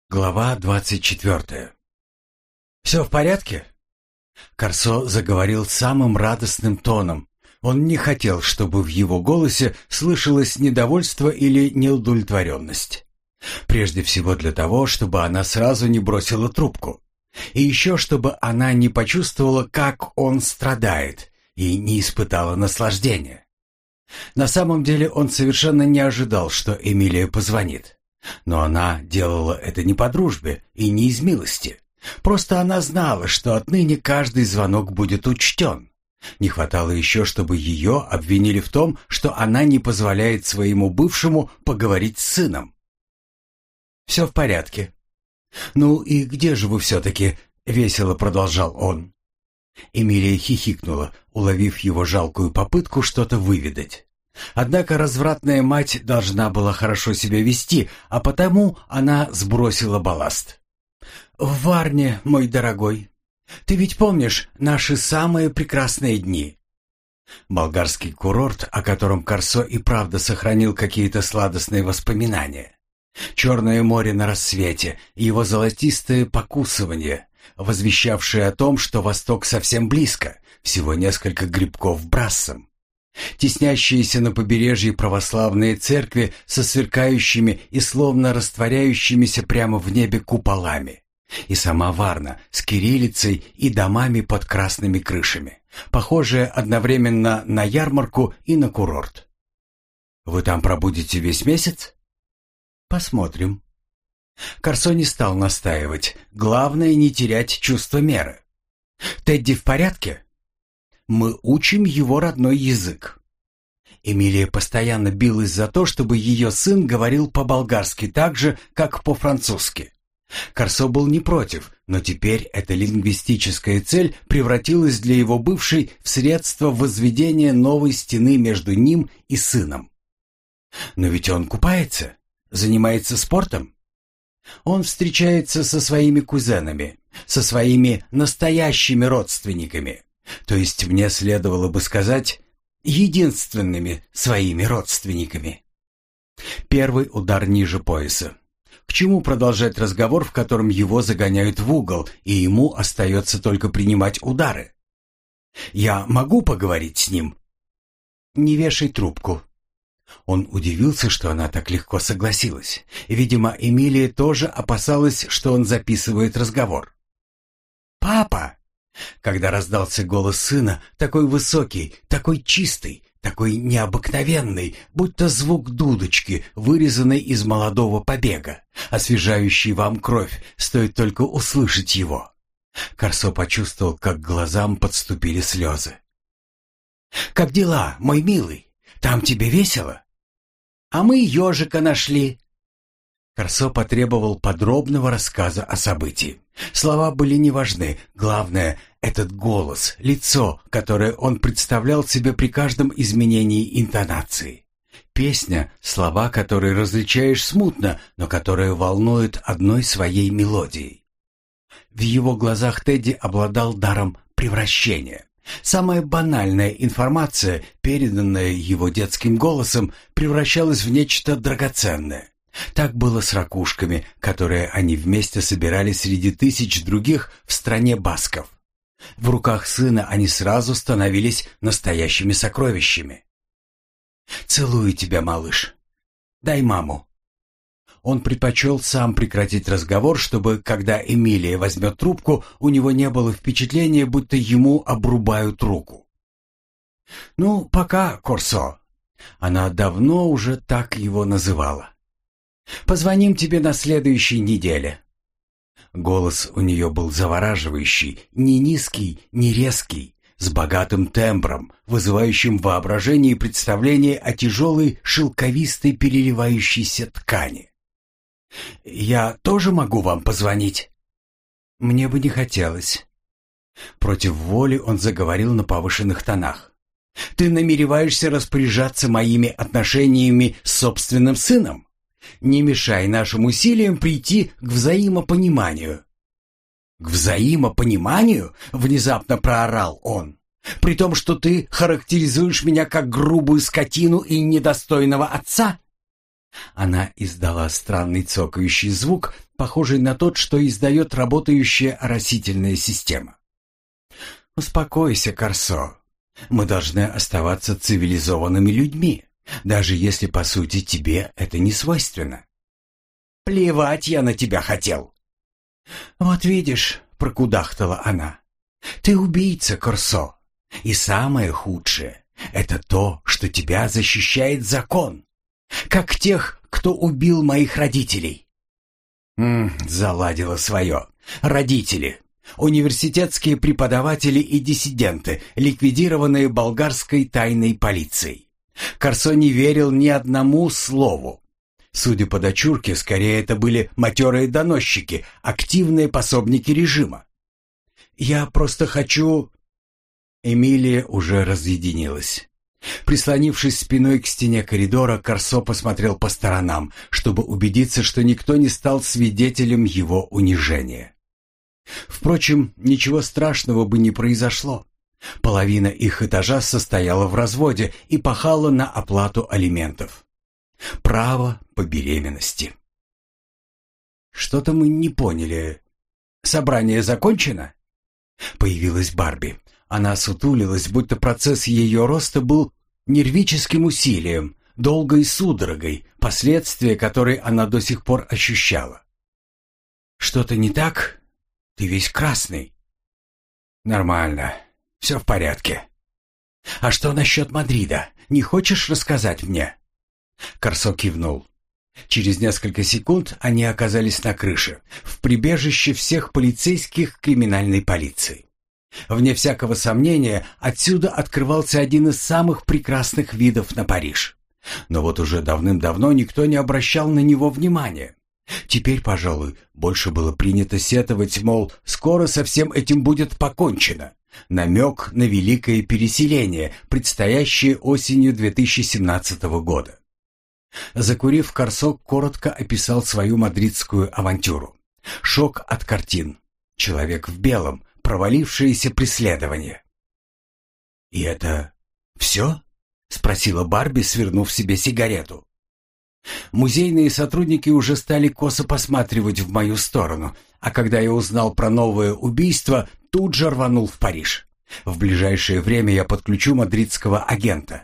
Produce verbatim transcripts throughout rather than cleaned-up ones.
Глава двадцать четвертая. «Все в порядке?» Корсо заговорил самым радостным тоном. Он не хотел, чтобы в его голосе слышалось недовольство или неудовлетворенность. Прежде всего для того, чтобы она сразу не бросила трубку. И еще чтобы она не почувствовала, как он страдает, и не испытала наслаждения. На самом деле он совершенно не ожидал, что Эмилия позвонит. Но она делала это не по дружбе и не из милости. Просто она знала, что отныне каждый звонок будет учтен. Не хватало еще, чтобы ее обвинили в том, что она не позволяет своему бывшему поговорить с сыном. «Все в порядке». «Ну и где же вы все-таки?» — весело продолжал он. Эмилия хихикнула, уловив его жалкую попытку что-то выведать. Однако развратная мать должна была хорошо себя вести, а потому она сбросила балласт. «В Варне, мой дорогой. Ты ведь помнишь наши самые прекрасные дни?» Болгарский курорт, о котором Корсо и правда сохранил какие-то сладостные воспоминания. Черное море на рассвете, его золотистое покусывание, возвещавшее о том, что восток совсем близко, всего несколько грибков брассом. Теснящиеся на побережье православные церкви со сверкающими и словно растворяющимися прямо в небе куполами. И сама Варна с кириллицей и домами под красными крышами, похожая одновременно на ярмарку и на курорт. «Вы там пробудете весь месяц?» «Посмотрим». Корсо не стал настаивать. Главное не терять чувство меры. «Тедди в порядке?» «Мы учим его родной язык». Эмилия постоянно билась за то, чтобы ее сын говорил по-болгарски так же, как по-французски. Корсо был не против, но теперь эта лингвистическая цель превратилась для его бывшей в средство возведения новой стены между ним и сыном. «Но ведь он купается, занимается спортом. Он встречается со своими кузенами, со своими настоящими родственниками. То есть мне следовало бы сказать, единственными своими родственниками». Первый удар ниже пояса. К чему продолжать разговор, в котором его загоняют в угол, и ему остается только принимать удары? «Я могу поговорить с ним?» «Не вешай трубку». Он удивился, что она так легко согласилась. Видимо, Эмилия тоже опасалась, что он записывает разговор. «Папа!» Когда раздался голос сына, такой высокий, такой чистый, такой необыкновенный, будто звук дудочки, вырезанной из молодого побега, освежающий вам кровь, стоит только услышать его. Корсо почувствовал, как к глазам подступили слезы. «Как дела, мой милый? Там тебе весело?» «А мы ежика нашли». Корсо потребовал подробного рассказа о событии. Слова были не важны. Главное — этот голос, лицо, которое он представлял себе при каждом изменении интонации. Песня — слова, которые различаешь смутно, но которые волнуют одной своей мелодией. В его глазах Тедди обладал даром превращения. Самая банальная информация, переданная его детским голосом, превращалась в нечто драгоценное. Так было с ракушками, которые они вместе собирали среди тысяч других в стране басков. В руках сына они сразу становились настоящими сокровищами. «Целую тебя, малыш. Дай маму». Он предпочел сам прекратить разговор, чтобы, когда Эмилия возьмет трубку, у него не было впечатления, будто ему обрубают руку. «Ну, пока, Корсо». Она давно уже так его называла. «Позвоним тебе на следующей неделе». Голос у нее был завораживающий, не низкий, не резкий, с богатым тембром, вызывающим воображение и представление о тяжелой шелковистой переливающейся ткани. «Я тоже могу вам позвонить?» «Мне бы не хотелось». Против воли он заговорил на повышенных тонах. «Ты намереваешься распоряжаться моими отношениями с собственным сыном? Не мешай нашим усилиям прийти к взаимопониманию». «К взаимопониманию?» — внезапно проорал он. «При том, что ты характеризуешь меня как грубую скотину и недостойного отца?» Она издала странный цокающий звук, похожий на тот, что издает работающая оросительная система. «Успокойся, Корсо. Мы должны оставаться цивилизованными людьми, даже если, по сути, тебе это не свойственно». «Плевать я на тебя хотел». «Вот видишь», — прокудахтала она, — «ты убийца, Корсо. И самое худшее — это то, что тебя защищает закон, как тех, кто убил моих родителей». «М-м, заладила свое. Родители. Университетские преподаватели и диссиденты, ликвидированные болгарской тайной полицией». Корсо не верил ни одному слову. Судя по дочурке, скорее это были матерые доносчики, активные пособники режима. «Я просто хочу...» Эмилия уже разъединилась. Прислонившись спиной к стене коридора, Корсо посмотрел по сторонам, чтобы убедиться, что никто не стал свидетелем его унижения. Впрочем, ничего страшного бы не произошло. Половина их этажа состояла в разводе и пахала на оплату алиментов. Право по беременности. «Что-то мы не поняли. Собрание закончено?» Появилась Барби. Она сутулилась, будто процесс ее роста был нервическим усилием, долгой судорогой, последствия которой она до сих пор ощущала. «Что-то не так? Ты весь красный». «Нормально. Все в порядке». «А что насчет Мадрида? Не хочешь рассказать мне?» Корсо кивнул. Через несколько секунд они оказались на крыше, в прибежище всех полицейских криминальной полиции. Вне всякого сомнения, отсюда открывался один из самых прекрасных видов на Париж. Но вот уже давным-давно никто не обращал на него внимания. Теперь, пожалуй, больше было принято сетовать, мол, скоро со всем этим будет покончено. Намек на великое переселение, предстоящее осенью две тысячи семнадцатого года. Закурив, Корсо коротко описал свою мадридскую авантюру. Шок от картин. Человек в белом. Провалившееся преследование. «И это все?» — спросила Барби, свернув себе сигарету. «Музейные сотрудники уже стали косо посматривать в мою сторону, а когда я узнал про новое убийство, тут же рванул в Париж. В ближайшее время я подключу мадридского агента».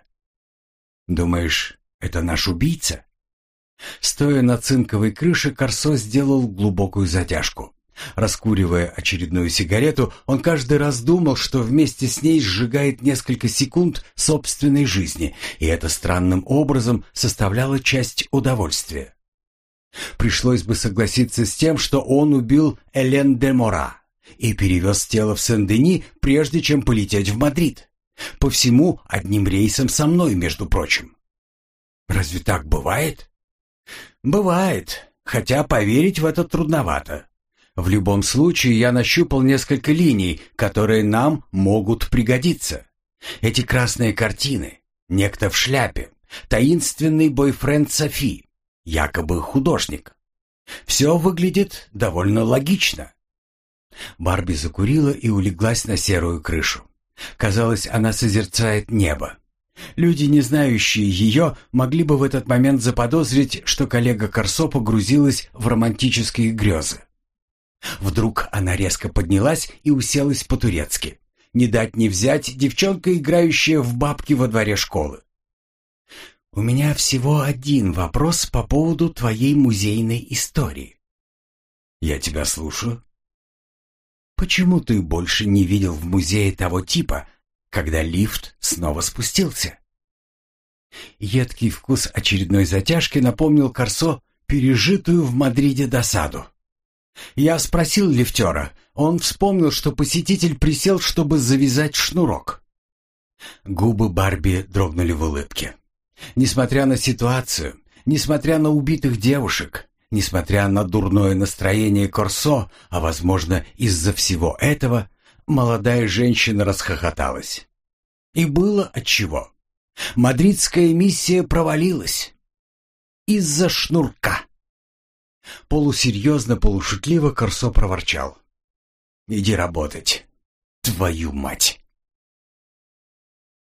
«Думаешь, это наш убийца?» Стоя на цинковой крыше, Корсо сделал глубокую затяжку. Раскуривая очередную сигарету, он каждый раз думал, что вместе с ней сжигает несколько секунд собственной жизни, и это странным образом составляло часть удовольствия. Пришлось бы согласиться с тем, что он убил Элен де Мора и перевез тело в Сен-Дени, прежде чем полететь в Мадрид. По всему одним рейсом со мной, между прочим. Разве так бывает? Бывает, хотя поверить в это трудновато. В любом случае, я нащупал несколько линий, которые нам могут пригодиться. Эти красные картины, некто в шляпе, таинственный бойфренд Софи, якобы художник. Все выглядит довольно логично. Барби закурила и улеглась на серую крышу. Казалось, она созерцает небо. Люди, не знающие ее, могли бы в этот момент заподозрить, что коллега Корсо погрузилась в романтические грезы. Вдруг она резко поднялась и уселась по-турецки. Не дать не взять девчонка, играющая в бабки во дворе школы. «У меня всего один вопрос по поводу твоей музейной истории». «Я тебя слушаю». «Почему ты больше не видел в музее того типа, когда лифт снова спустился?» Едкий вкус очередной затяжки напомнил Корсо пережитую в Мадриде досаду. Я спросил лифтера. Он вспомнил, что посетитель присел, чтобы завязать шнурок. Губы Барби дрогнули в улыбке. Несмотря на ситуацию, несмотря на убитых девушек, несмотря на дурное настроение Корсо, а, возможно, из-за всего этого, молодая женщина расхохоталась. И было отчего. Мадридская миссия провалилась. Из-за шнурка. Полусерьезно, полушутливо Корсо проворчал. «Иди работать, твою мать!»